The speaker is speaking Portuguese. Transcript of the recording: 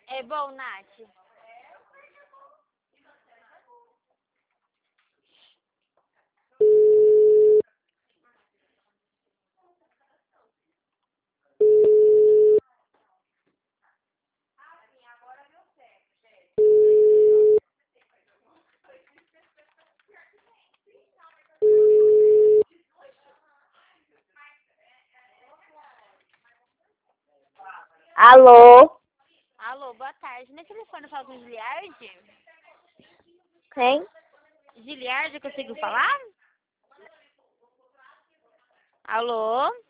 É bom, Nath? Alô? Alô, boa tarde. Nesse telefone eu falo com Giliardi? Quem? Giliardi, conseguiu falar? Alô?